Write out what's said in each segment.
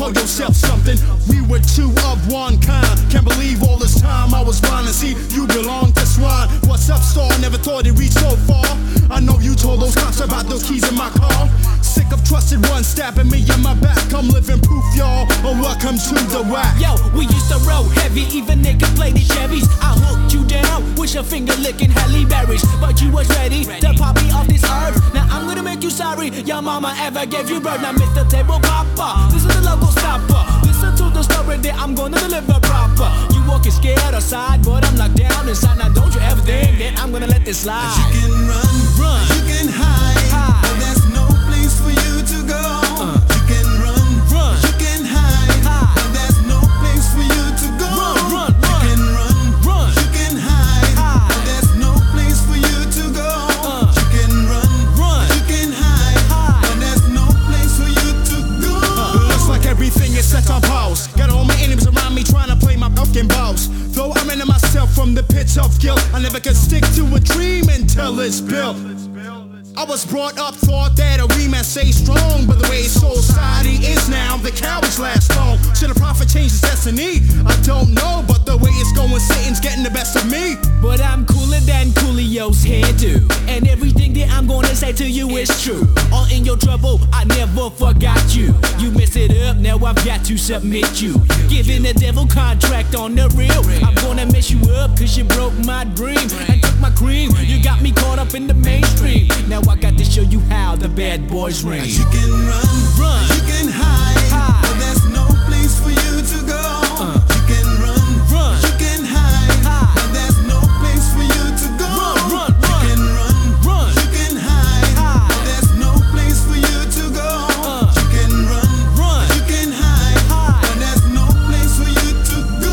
call yourself something. We were two of one kind. Can't believe all this time I was blind and see you belong to swine. What's up, star? Never thought it reached so far. I know you told those cops about those keys in my car. Sick of trusted ones stabbing me in my back. I'm living proof, y'all. Oh, welcome to the whack. Yo, we used to roll heavy, even niggas played the Chevys. I hooked you down with your finger licking Halle Berry's, but you was ready to pop me off this earth. Now I'm gonna make you sorry your mama ever gave you birth. Now Mr. Table Popper, this is the local stopper. Listen to the story that I'm gonna deliver proper. You walking scared outside, but I'm locked down inside. Now don't you ever think that I'm gonna let this slide. You can run, you can hide, but there's no place for you to go. You can run, you can hide, but there's no place for you to go. You can run, you can hide, but there's no place for you to go. You can run, you can hide, but there's no place for you to go. Looks like everything is set on pause. Got all my enemies around me trying to play my fucking boss. Though I'm into myself from the pits of guilt, I never can stick to a dream until it's built. I was brought up, thought that a reman stay strong, but the way society is now, the cowards last long. Should a prophet change his destiny? I don't know, but the way it's going, Satan's getting the best of me. But I'm cooler than Coolio's hairdo, and everything that I'm gonna say to you is true. All in your trouble, I never forgot you. You messed it up, now I've got to submit you. Giving the devil contract on the real. I'm gonna mess you up, cause you broke my dream and took my cream. You got me caught up in the mainstream. Now I got to show you how the bad boys ring. You can run, you can hide, but there's no place for you to go. You can run, you can hide, but there's no place for you to go. You can run, you can hide, but there's no place for you to go. You can run, you can hide, but there's no place for you to go.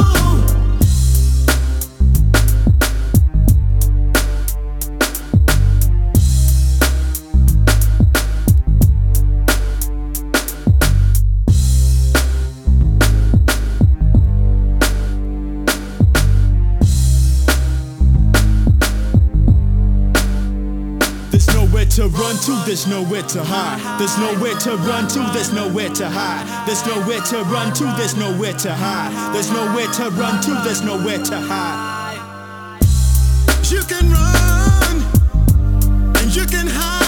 To run to, there's nowhere to hide. There's nowhere to run to, there's nowhere to hide. There's nowhere to run to, there's nowhere to hide. There's nowhere to run to, there's nowhere to hide. You can run and you can hide.